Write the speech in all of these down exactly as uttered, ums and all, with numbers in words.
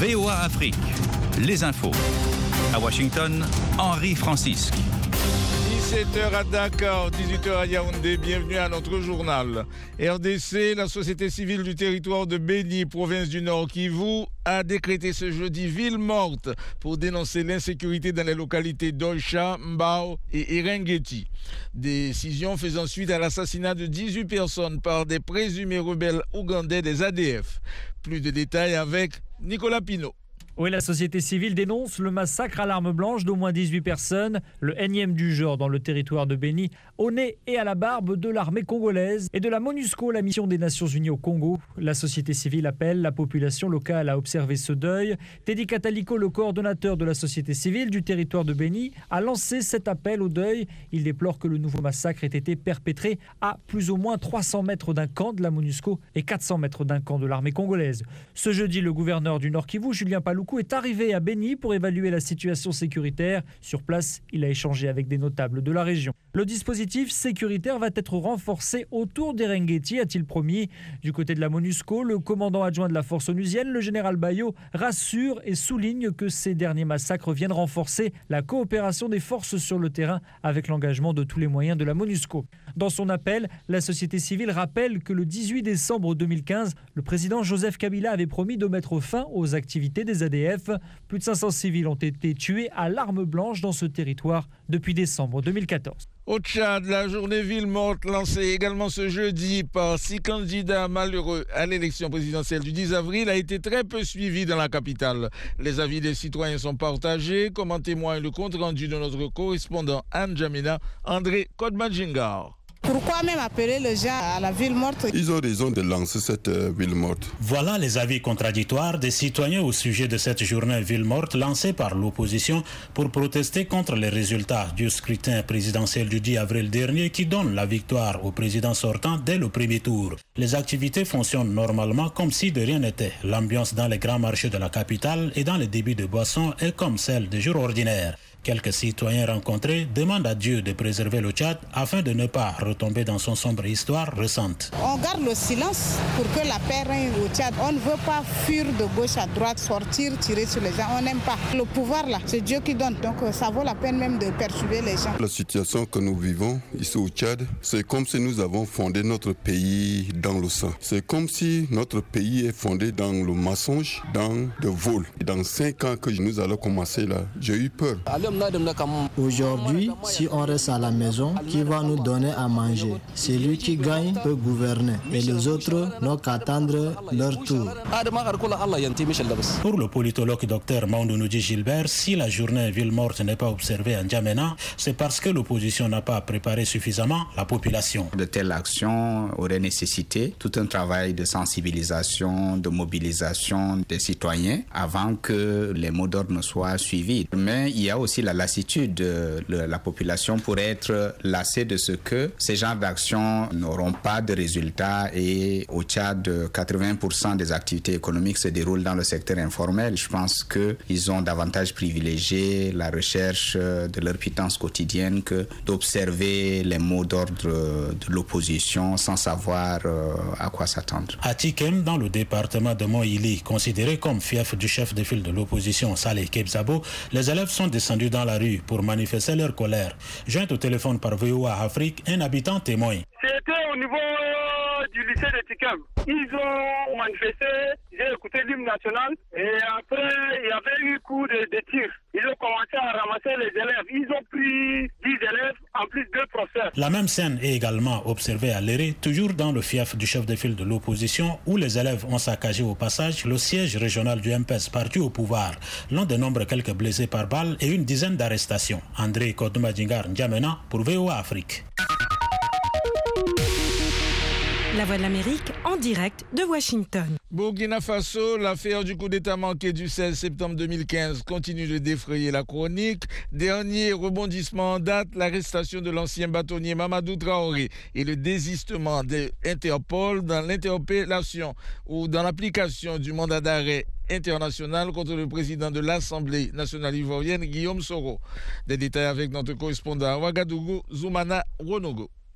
V O A Afrique, les infos. À Washington, Henri Francisque. dix-sept heures à Dakar, dix-huit heures à Yaoundé, bienvenue à notre journal. R D C, la société civile du territoire de Béni, province du Nord Kivu, a décrété ce jeudi ville morte pour dénoncer l'insécurité dans les localités d'Oicha, Mbao et Erengeti. Décision faisant suite à l'assassinat de dix-huit personnes par des présumés rebelles ougandais des A D F. Plus de détails avec Nicolas Pinault. Oui, la société civile dénonce le massacre à l'arme blanche d'au moins dix-huit personnes, le énième du genre dans le territoire de Béni, au nez et à la barbe de l'armée congolaise et de la MONUSCO, la mission des Nations Unies au Congo. La société civile appelle la population locale à observer ce deuil. Teddy Kataliko, le coordonnateur de la société civile du territoire de Béni, a lancé cet appel au deuil. Il déplore que le nouveau massacre ait été perpétré à plus ou moins trois cents mètres d'un camp de la MONUSCO et quatre cents mètres d'un camp de l'armée congolaise. Ce jeudi, le gouverneur du Nord Kivu, Julien Paloukou, est arrivé à Béni pour évaluer la situation sécuritaire. Sur place, il a échangé avec des notables de la région. Le dispositif sécuritaire va être renforcé autour d'Erengeti, a-t-il promis. Du côté de la MONUSCO, le commandant adjoint de la force onusienne, le général Bayo, rassure et souligne que ces derniers massacres viennent renforcer la coopération des forces sur le terrain avec l'engagement de tous les moyens de la MONUSCO. Dans son appel, la société civile rappelle que le dix-huit décembre deux mille quinze, le président Joseph Kabila avait promis de mettre fin aux activités des A D F. Plus de cinq cents civils ont été tués à l'arme blanche dans ce territoire depuis décembre deux mille quatorze. Au Tchad, la journée ville morte lancée également ce jeudi par six candidats malheureux à l'élection présidentielle du dix avril a été très peu suivie dans la capitale. Les avis des citoyens sont partagés, comme en témoigne le compte-rendu de notre correspondant Anne Jamina, André Kodmadjingar. Pourquoi même appeler les gens à la ville morte? Ils ont raison de lancer cette euh, ville morte. Voilà les avis contradictoires des citoyens au sujet de cette journée ville morte lancée par l'opposition pour protester contre les résultats du scrutin présidentiel du dix avril dernier qui donne la victoire au président sortant dès le premier tour. Les activités fonctionnent normalement comme si de rien n'était. L'ambiance dans les grands marchés de la capitale et dans les débits de boissons est comme celle des jours ordinaires. Quelques citoyens rencontrés demandent à Dieu de préserver le Tchad afin de ne pas retomber dans son sombre histoire récente. On garde le silence pour que la paix règne au Tchad. On ne veut pas fuir de gauche à droite, sortir, tirer sur les gens. On n'aime pas. Le pouvoir là, c'est Dieu qui donne. Donc ça vaut la peine même de persuader les gens. La situation que nous vivons ici au Tchad, c'est comme si nous avons fondé notre pays dans le sang. C'est comme si notre pays est fondé dans le mensonge, dans le vol. Et dans cinq ans que nous allons commencer là, j'ai eu peur. Aujourd'hui, si on reste à la maison, qui va nous donner à manger? Celui qui gagne peut gouverner et les autres n'ont qu'à attendre leur tour. Pour le politologue docteur Maoundounoudji Gilbert, si la journée ville morte n'est pas observée en N'Djamena, c'est parce que l'opposition n'a pas préparé suffisamment la population. De telles actions auraient nécessité tout un travail de sensibilisation, de mobilisation des citoyens avant que les mots d'ordre ne soient suivis. Mais il y a aussi la lassitude de la population pourrait être lassée de ce que ces genres d'actions n'auront pas de résultats et au Tchad, quatre-vingts pour cent des activités économiques se déroulent dans le secteur informel. Je pense qu'ils ont davantage privilégié la recherche de leur pitance quotidienne que d'observer les mots d'ordre de l'opposition sans savoir à quoi s'attendre. À Tikem, dans le département de Moïli, considéré comme fief du chef de file de l'opposition Saleh Kebzabo, les élèves sont descendus dans la rue pour manifester leur colère. Joint au téléphone par V O A Afrique, un habitant témoin. C'était au niveau du lycée de Tikem. Ils ont manifesté, j'ai écouté l'hymne national et après il y avait eu coup de, de tir. Ils ont commencé à ramasser les élèves. Ils ont pris dix élèves en plus deux professeurs. La même scène est également observée à Léré, toujours dans le fief du chef de file de l'opposition, où les élèves ont saccagé au passage le siège régional du M P S parti au pouvoir. L'on dénombre quelques blessés par balle et une dizaine d'arrestations. André Kodmadjingar N'Djamena pour V O A Afrique. La Voix de l'Amérique en direct de Washington. Burkina Faso, l'affaire du coup d'État manqué du seize septembre deux mille quinze continue de défrayer la chronique. Dernier rebondissement en date, l'arrestation de l'ancien bâtonnier Mamadou Traoré et le désistement de Interpol dans l'interpellation ou dans l'application du mandat d'arrêt international contre le président de l'Assemblée nationale ivoirienne, Guillaume Soro. Des détails avec notre correspondant à Ouagadougou, Zoumana Ronogo.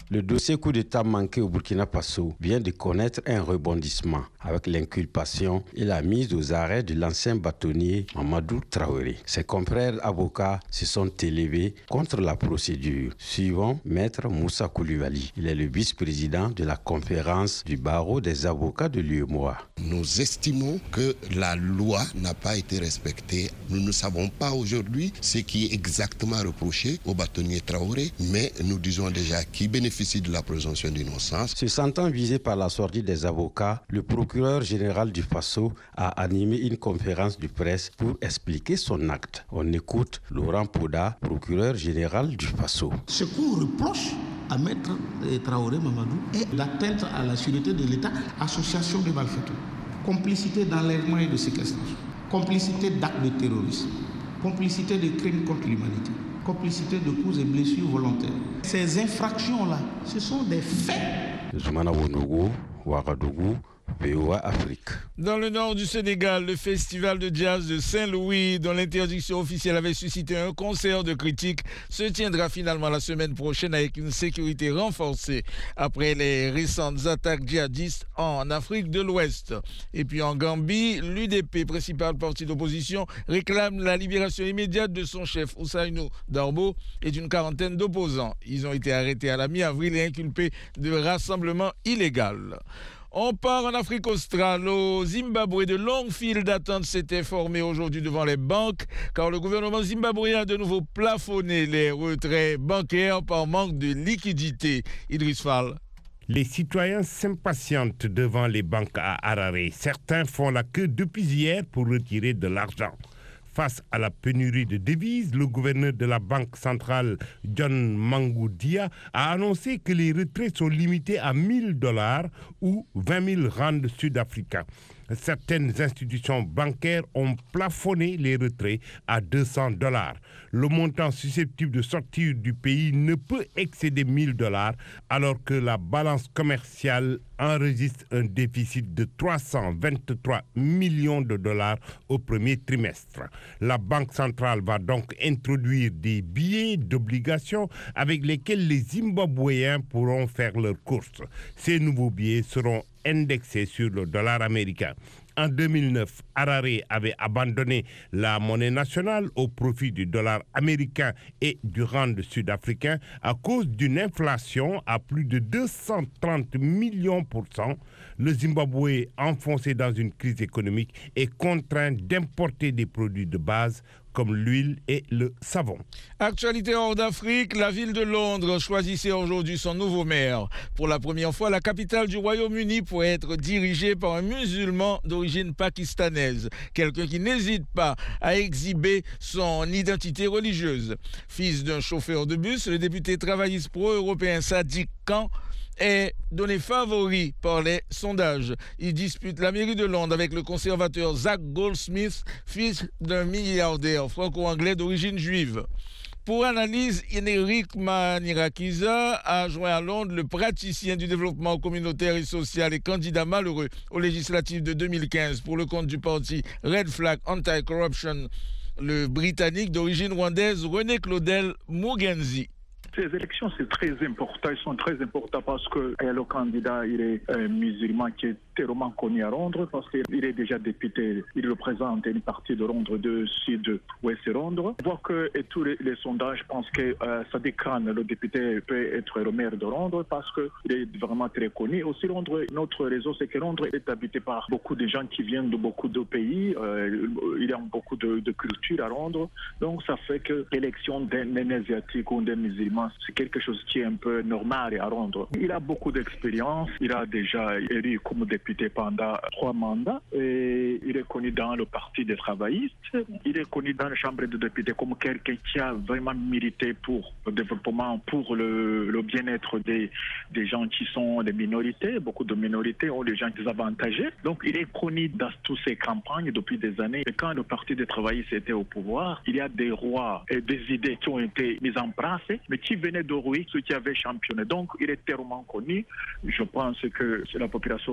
Le dossier coup d'État manqué au Burkina Faso vient de connaître un rebondissement avec l'inculpation et la mise aux arrêts de l'ancien bâtonnier Mamadou Traoré. Ses confrères avocats se sont élevés contre la procédure, suivant Maître Moussa Koulibaly. Il est le vice-président de la conférence du barreau des avocats de l'U E M O A. Nous estimons que la loi n'a pas été respectée. Nous ne savons pas aujourd'hui ce qui est exactement reproché au bâtonnier Traoré, mais nous disons déjà qu'il bénéficie de la présomption d'innocence. Se sentant visé par la sortie des avocats, le procureur général du Faso a animé une conférence de presse pour expliquer son acte. On écoute Laurent Poda, procureur général du Faso. Ce qu'on reproche à Maître Traoré Mamadou est l'atteinte à la sûreté de l'État, association de malfaiteurs, complicité d'enlèvement et de séquestration, complicité d'actes de terrorisme, complicité de crimes contre l'humanité, complicité de coups et blessures volontaires. Ces infractions-là, ce sont des faits. Zoumana Wonogo, Ouagadougou, V O A Afrique. Dans le nord du Sénégal, le festival de jazz de Saint-Louis, dont l'interdiction officielle avait suscité un concert de critiques, se tiendra finalement la semaine prochaine avec une sécurité renforcée après les récentes attaques djihadistes en Afrique de l'Ouest. Et puis en Gambie, l'U D P, principal parti d'opposition, réclame la libération immédiate de son chef Ousseynou Darbo et d'une quarantaine d'opposants. Ils ont été arrêtés à la mi-avril et inculpés de rassemblement illégal. On part en Afrique australe. Au Zimbabwe, de longues files d'attente s'étaient formées aujourd'hui devant les banques, car le gouvernement zimbabwéen a de nouveau plafonné les retraits bancaires par manque de liquidité. Idriss Fall. Les citoyens s'impatientent devant les banques à Harare. Certains font la queue depuis hier pour retirer de l'argent. Face à la pénurie de devises, le gouverneur de la Banque centrale, John Mangoudia, a annoncé que les retraits sont limités à mille dollars ou vingt mille rands sud-africains. Certaines institutions bancaires ont plafonné les retraits à deux cents dollars. Le montant susceptible de sortir du pays ne peut excéder mille dollars, alors que la balance commerciale enregistre un déficit de trois cent vingt-trois millions de dollars au premier trimestre. La Banque centrale va donc introduire des billets d'obligation avec lesquels les Zimbabwéens pourront faire leurs courses. Ces nouveaux billets seront indexés sur le dollar américain. En deux mille neuf, Harare avait abandonné la monnaie nationale au profit du dollar américain et du rand sud-africain à cause d'une inflation à plus de deux cent trente millions pour cent. Le Zimbabwe, enfoncé dans une crise économique, est contraint d'importer des produits de base comme l'huile et le savon. Actualité hors d'Afrique, la ville de Londres choisissait aujourd'hui son nouveau maire. Pour la première fois, la capitale du Royaume-Uni pourrait être dirigée par un musulman d'origine pakistanaise, quelqu'un qui n'hésite pas à exhiber son identité religieuse. Fils d'un chauffeur de bus, le député travailliste pro-européen Sadiq Khan est donné favori par les sondages. Il dispute la mairie de Londres avec le conservateur Zach Goldsmith, fils d'un milliardaire franco-anglais d'origine juive. Pour analyse, Enric Manirakiza a joint à Londres le praticien du développement communautaire et social et candidat malheureux aux législatives de deux mille quinze pour le compte du parti Red Flag Anti-Corruption, le Britannique d'origine rwandaise René Claudel Mugenzi. Ces élections, c'est très important. Ils sont très importants parce que le candidat, il est un musulman qui est tellement connu à Londres parce qu'il est déjà député. Il représente une partie de Londres, de sud-ouest Londres. On voit que et tous les, les sondages pensent que euh, Sadiq Khan, le député, peut être le maire de Londres parce qu'il est vraiment très connu. Aussi, Londres, notre réseau, c'est que Londres est habité par beaucoup de gens qui viennent de beaucoup de pays. Euh, il y a beaucoup de, de culture à Londres. Donc, ça fait que l'élection d'un asiatique ou d'un musulman, c'est quelque chose qui est un peu normal à Londres. Il a beaucoup d'expérience. Il a déjà élu comme député pendant trois mandats. Et il est connu dans le Parti des travaillistes. Il est connu dans la Chambre des députés comme quelqu'un qui a vraiment milité pour le développement, pour le, le bien-être des, des gens qui sont des minorités. Beaucoup de minorités ont des gens désavantagés. Donc il est connu dans toutes ces campagnes depuis des années. Et quand le Parti des travaillistes était au pouvoir, il y a des rois et des idées qui ont été mises en place, mais qui venaient d'Orui, ceux qui avaient championné. Donc, il est tellement connu. Je pense que c'est la population de Londres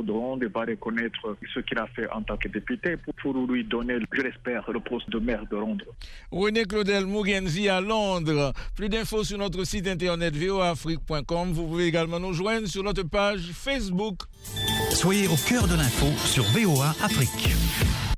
monde va reconnaître ce qu'il a fait en tant que député pour, pour lui donner, je l'espère, le poste de maire de Londres. René Claudel Mugenzi à Londres. Plus d'infos sur notre site internet v o a afrique point com. Vous pouvez également nous joindre sur notre page Facebook. Soyez au cœur de l'info sur V O A Afrique.